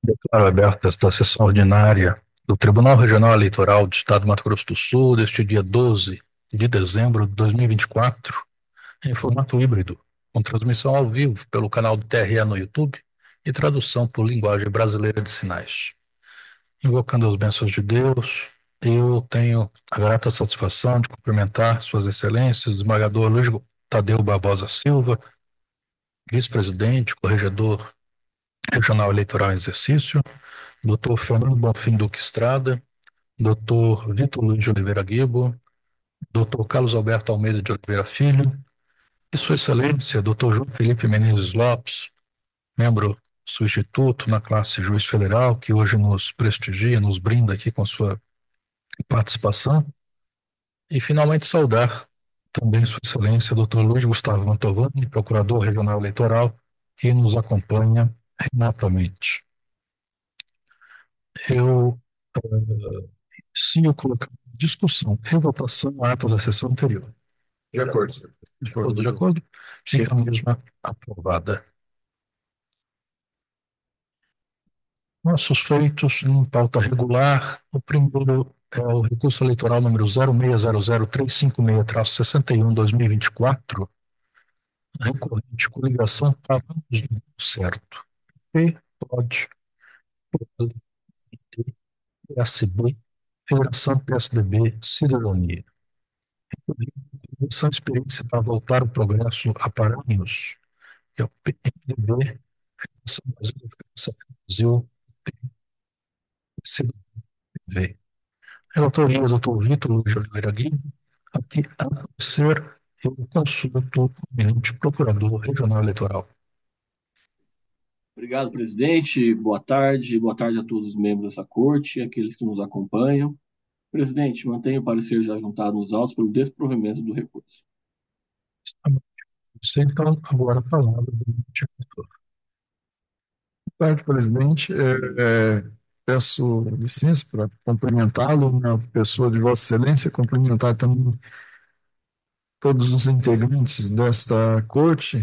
Declaro aberta esta sessão ordinária do Tribunal Regional Eleitoral do Estado do Mato Grosso do Sul, deste dia 12 de dezembro de 2024, em formato híbrido, com transmissão ao vivo pelo canal do TRE no YouTube e tradução por linguagem brasileira de sinais. Invocando as bênçãos de Deus, eu tenho a grata satisfação de cumprimentar Suas Excelências, o desembargador Luiz Tadeu Barbosa Silva, vice-presidente, corregedor regional eleitoral em exercício, Dr. Fernando Bonfim Duque Estrada, Dr. Vitor Luiz de Oliveira Guibo, Dr. Carlos Alberto Almeida de Oliveira Filho, e Sua Excelência, Dr. João Felipe Menezes Lopes, membro substituto na classe juiz federal, que hoje nos prestigia, nos brinda aqui com sua participação. E finalmente saudar também Sua Excelência, Dr. Luiz Gustavo Mantovani, Procurador Regional Eleitoral, que nos acompanha remotamente. Eu sim, eu colocar em discussão e votação a ata da sessão anterior. De acordo, senhor. Todos de acordo? Fica a mesma aprovada. Nossos feitos em pauta regular. O primeiro é o recurso eleitoral número 0600356-61/2024, recorrente coligação Paramos no Certo. P, POD, PSB, Federação PSDB, Cidadania. Essa experiência para voltar o progresso a Paranhos, que é o PMDB, Federação Brasil, CDV. Relatoria do Dr. Vitor Luiz de Oliveira Guido, aqui a ser eu consulto o eminente procurador regional eleitoral. Obrigado, presidente. Boa tarde. Boa tarde a todos os membros dessa corte, aqueles que nos acompanham. Presidente, mantenha o parecer já juntado nos autos pelo desprovimento do recurso. Você, então, agora a palavra do diretor. Boa tarde, presidente. Peço licença para cumprimentá-lo, na pessoa de Vossa Excelência, cumprimentar também todos os integrantes desta corte,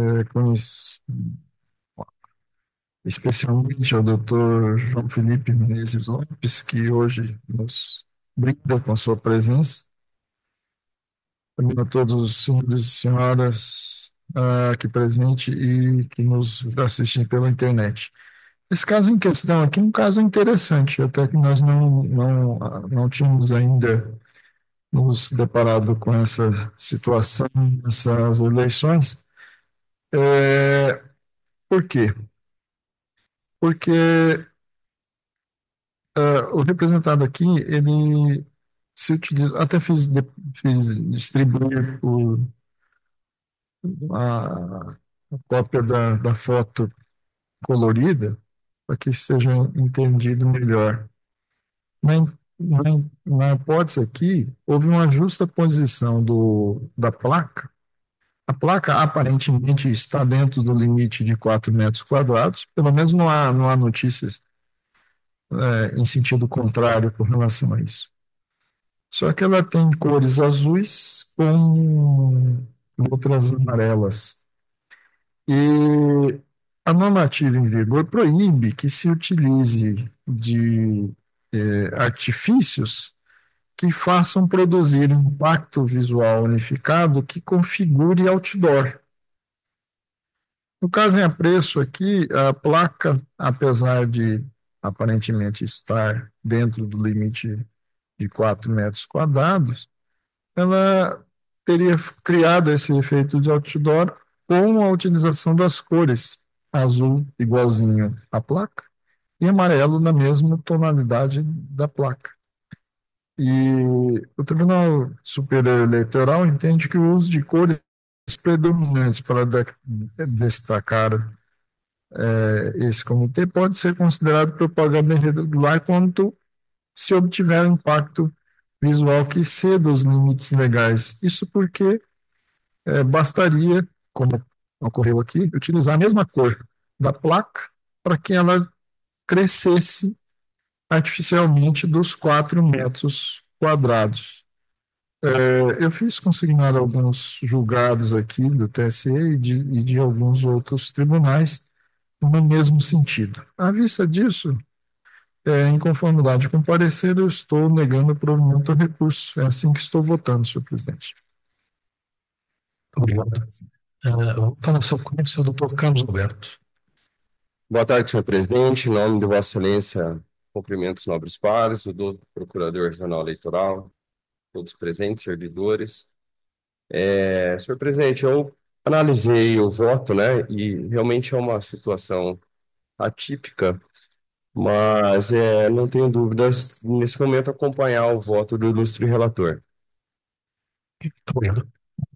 especialmente ao doutor João Felipe Menezes Lopes, que hoje nos brinda com a sua presença, também a todos os senhores e senhoras aqui presentes e que nos assistem pela internet. Esse caso em questão aqui é um caso interessante, até que nós não tínhamos ainda nos deparado com essa situação, essas eleições. Por quê? Porque o representado aqui, ele se utiliza, até fiz distribuir a, a cópia da foto colorida para que seja entendido melhor. Na, na, na hipótese aqui, houve uma justa posição da placa. A placa aparentemente está dentro do limite de 4 metros quadrados, pelo menos não há notícias em sentido contrário com relação a isso. Só que ela tem cores azuis com letras amarelas. E a normativa em vigor proíbe que se utilize de artifícios que façam produzir um impacto visual unificado que configure outdoor. No caso em apreço aqui, a placa, apesar de aparentemente estar dentro do limite de 4 metros quadrados, ela teria criado esse efeito de outdoor com a utilização das cores azul igualzinho à placa e amarelo na mesma tonalidade da placa. E o Tribunal Superior Eleitoral entende que o uso de cores predominantes para destacar esse comitê pode ser considerado propaganda irregular quando se obtiver um impacto visual que exceda os limites legais. Isso porque bastaria, como ocorreu aqui, utilizar a mesma cor da placa para que ela crescesse artificialmente dos 4 metros quadrados. Eu fiz consignar alguns julgados aqui do TSE e de alguns outros tribunais no mesmo sentido. À vista disso, em conformidade com o parecer, eu estou negando o provimento ao recurso. É assim que estou votando, senhor presidente. Obrigado. Eu vou estar na sequência, o doutor Carlos Alberto. Boa tarde, senhor presidente. Em nome de Vossa Excelência, cumprimento os nobres pares, o doutor Procurador Regional Eleitoral, todos presentes, servidores. Senhor presidente, eu analisei o voto, né, e realmente é uma situação atípica, mas não tenho dúvidas nesse momento acompanhar o voto do ilustre relator. Muito obrigado.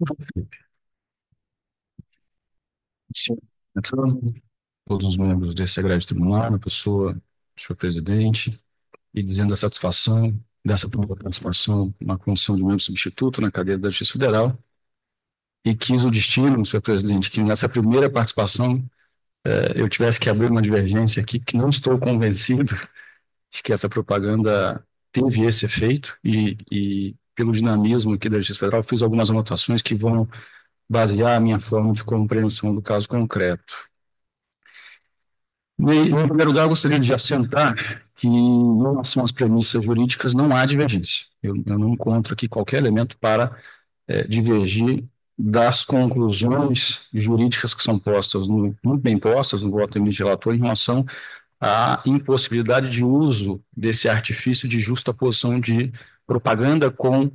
Sim, entrando todos os membros desse egrégio tribunal, na pessoa do senhor presidente, e dizendo a satisfação dessa primeira participação na condição de membro substituto na cadeira da Justiça Federal, e quis o destino, senhor presidente, que nessa primeira participação eu tivesse que abrir uma divergência aqui, que não estou convencido de que essa propaganda teve esse efeito, e pelo dinamismo aqui da Justiça Federal, fiz algumas anotações que vão basear a minha forma de compreensão do caso concreto. Em primeiro lugar, eu gostaria de assentar que, em relação às premissas jurídicas, não há divergência. Eu não encontro aqui qualquer elemento para divergir das conclusões jurídicas que são postas, muito bem postas no voto do relator, em relação à impossibilidade de uso desse artifício de justaposição de propaganda com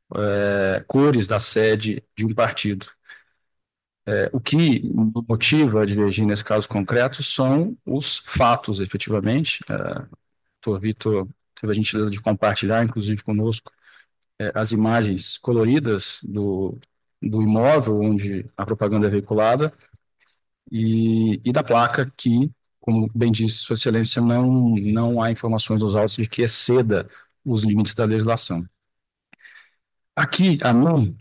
cores da sede de um partido. O que me motiva a divergir nesse caso concreto são os fatos, efetivamente. O doutor Vitor teve a gentileza de compartilhar, inclusive conosco, as imagens coloridas do imóvel onde a propaganda é veiculada e da placa que, como bem disse Sua Excelência, não há informações nos autos de que exceda os limites da legislação. Aqui, a mim,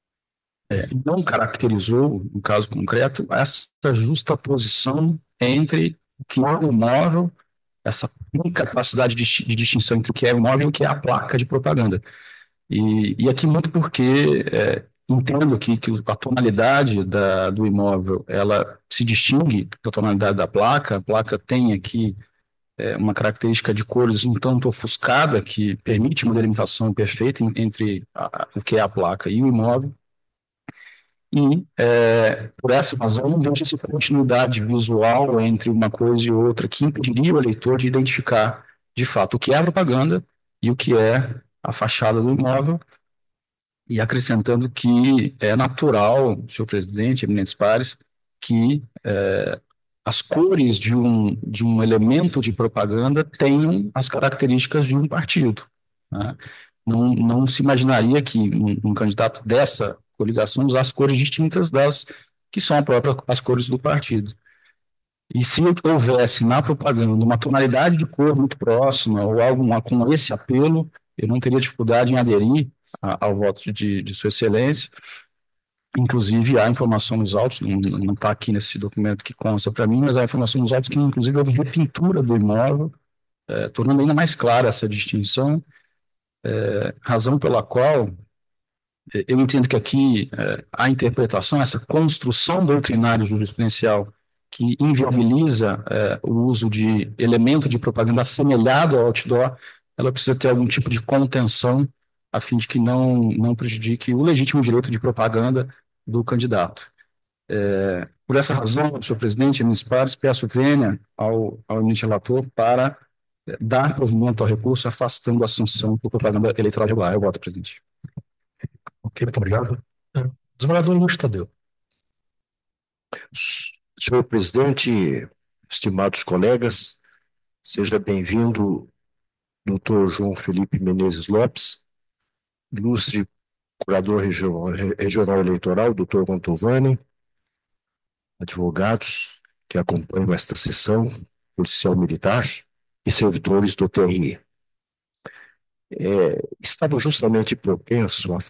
não caracterizou, no caso concreto, essa justaposição entre o que é o imóvel, essa incapacidade de distinção entre o que é o imóvel e o que é a placa de propaganda. E aqui muito porque entendo que a tonalidade do imóvel, ela se distingue da tonalidade da placa. A placa tem aqui uma característica de cores um tanto ofuscada, que permite uma delimitação perfeita entre o que é a placa e o imóvel. E, por essa razão, não vejo essa continuidade visual entre uma coisa e outra que impediria o eleitor de identificar, de fato, o que é a propaganda e o que é a fachada do imóvel, e acrescentando que é natural, senhor presidente, eminentes pares, que as cores de um elemento de propaganda tenham as características de um partido, né? Não se imaginaria que um candidato dessa coligação usasse cores distintas das que são as cores do partido. E se houvesse na propaganda uma tonalidade de cor muito próxima ou algo com esse apelo, eu não teria dificuldade em aderir ao voto de Sua Excelência. Inclusive, há informação nos autos, não está aqui nesse documento que consta para mim, mas há informação nos autos que, inclusive, houve repintura do imóvel, tornando ainda mais clara essa distinção, razão pela qual eu entendo que aqui a interpretação, essa construção doutrinária jurisprudencial que inviabiliza o uso de elemento de propaganda assemelhado ao outdoor, ela precisa ter algum tipo de contenção a fim de que não prejudique o legítimo direito de propaganda do candidato. Por essa razão, senhor presidente, meus pares, peço vênia ao eminente relator para dar provimento ao recurso, afastando a sanção por propaganda eleitoral regular. Eu voto, presidente. Ok, muito obrigado. Desembargador Luiz Tadeu. Senhor presidente, estimados colegas, seja bem-vindo, doutor João Felipe Menezes Lopes, ilustre curador regional eleitoral, doutor Mantovani, advogados que acompanham esta sessão, policial militar e servidores do TRE. Estava justamente propenso a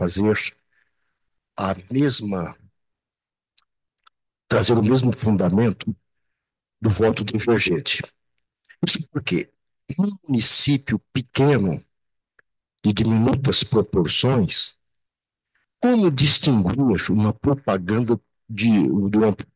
trazer o mesmo fundamento do voto divergente. Isso porque, num município pequeno, de diminutas proporções, como distinguir uma propaganda de uma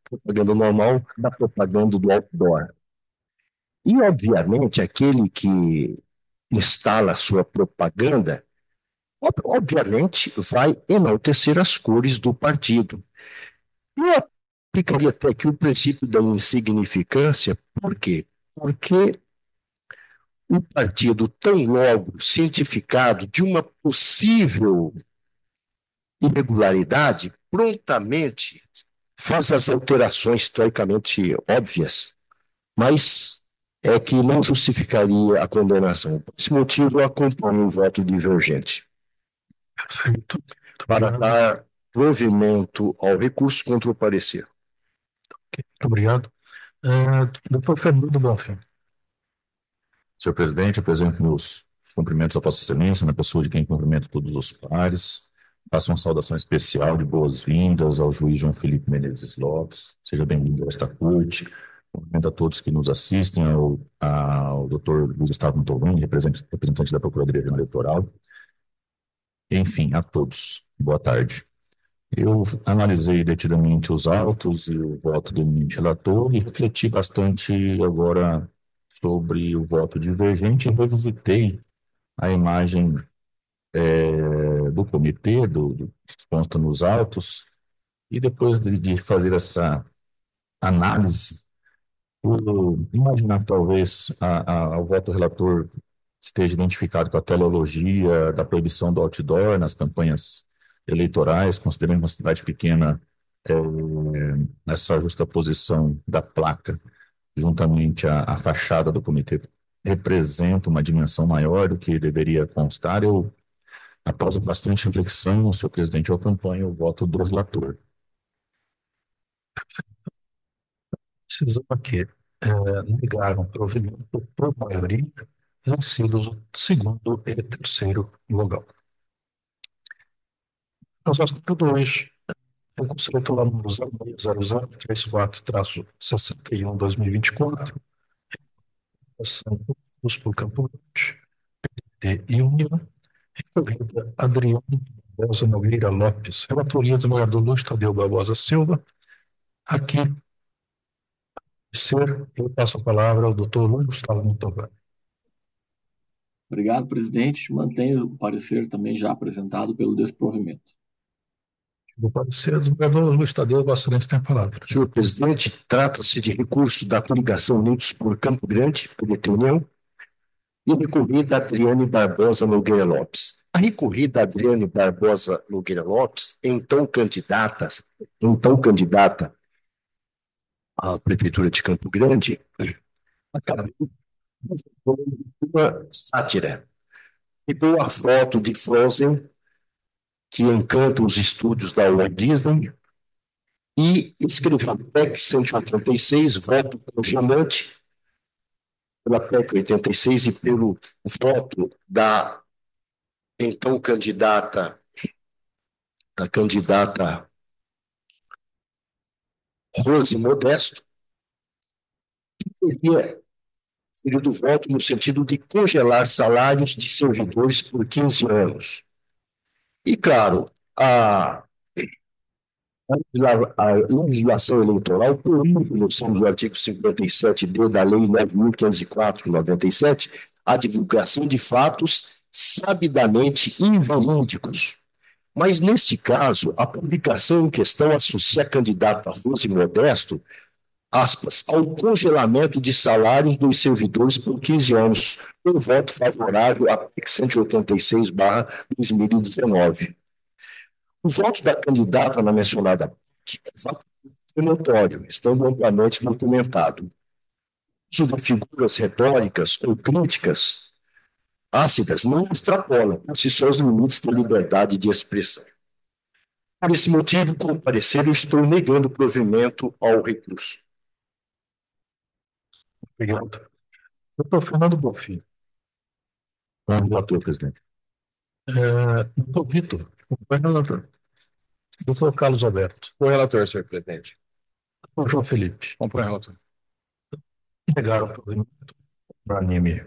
propaganda normal da propaganda do outdoor. E, obviamente, aquele que instala a sua propaganda, obviamente, vai enaltecer as cores do partido. Eu aplicaria até aqui o princípio da insignificância, por quê? Porque o partido, tão logo cientificado de uma possível irregularidade, prontamente faz as alterações teoricamente óbvias, mas é que não justificaria a condenação. Por esse motivo, eu acompanho o voto divergente. Perfeito. Muito Para obrigado. dar provimento ao recurso contra o parecer. Muito obrigado. Doutor Fernando Bonfim. Senhor presidente, apresento meus cumprimentos à Vossa Excelência, na pessoa de quem cumprimento todos os pares. Faço uma saudação especial de boas-vindas ao juiz João Felipe Menezes Lopes. Seja bem-vindo a esta corte. Cumprimento a todos que nos assistem, ao doutor Luiz Gustavo Mantovani, representante da Procuradoria Eleitoral. Enfim, a todos. Boa tarde. Eu analisei detidamente os autos e o voto do eminente relator e refleti bastante agora sobre o voto divergente e revisitei a imagem do comitê, que consta nos autos, e depois de fazer essa análise, por imaginar que talvez o voto relator esteja identificado com a teleologia da proibição do outdoor nas campanhas eleitorais, considerando uma cidade pequena, é, essa justaposição da placa juntamente à fachada do comitê representa uma dimensão maior do que deveria constar. Eu, após bastante reflexão, senhor presidente, eu acompanho o voto do relator. Precisamos aqui negar um provimento por maioria, vencidos o segundo e terceiro vogal. Nós vamos para 2. Recurso eleitoral número 060034-61/2024, ação por Campo Grande e União, recorrida Adriano Barbosa Nogueira Lopes, relatoria do desembargador Luiz Tadeu Barbosa Silva. Aqui, eu passo a palavra ao doutor Luiz Gustavo Mantovani. Obrigado, presidente. Mantenho o parecer também já apresentado pelo desprovimento. Do parecer do desembargador Luiz Tadeu, Vossa Excelência tem a palavra. Senhor presidente, trata-se de recurso da coligação Unidos por Campo Grande, PDT União, e recorrida Adriane Barbosa Nogueira Lopes. A recorrida Adriane Barbosa Nogueira Lopes, então candidata à Prefeitura de Campo Grande, acabou uma sátira. Pegou a foto de Frozen, que encanta os estúdios da Walt Disney, e escreveu PEC 186, voto congelante, pela PEC 86 e pelo voto da então candidata Rose Modesto, que teria do voto no sentido de congelar salários de servidores por 15 anos. E, claro, a legislação eleitoral proíbe, nos termos do artigo 57D da Lei 9.504/97, a divulgação de fatos sabidamente inverídicos. Mas, neste caso, a publicação em questão associa a candidata Rose Modesto, aspas, ao congelamento de salários dos servidores por 15 anos, por voto favorável à PEC 186/2019. O voto da candidata na mencionada PEC é notório, estando amplamente documentado. O uso de figuras retóricas ou críticas ácidas não extrapola por si só os limites da liberdade de expressão. Por esse motivo, com o parecer, eu estou negando provimento ao recurso. Obrigado. Doutor Fernando Bonfim. Relator, presidente. Doutor Vitor, relator. Doutor Carlos Alberto. O relator, senhor presidente. Doutor João Felipe. Compõe, relator. Negaram o provimento unânime.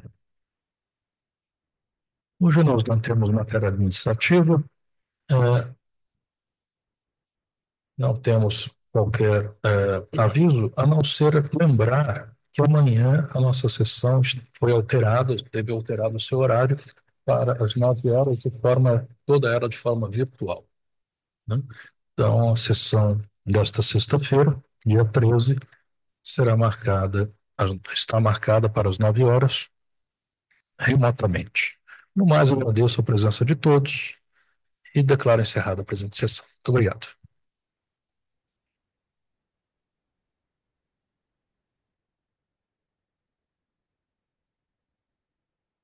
Hoje nós não temos matéria administrativa, não temos qualquer aviso, a não ser lembrar que amanhã a nossa sessão foi alterada, teve alterado o seu horário para as 9 horas, toda ela de forma virtual, né? Então, a sessão desta sexta-feira, dia 13, está marcada para as 9 horas, remotamente. No mais, agradeço a presença de todos e declaro encerrada a presente sessão. Muito obrigado.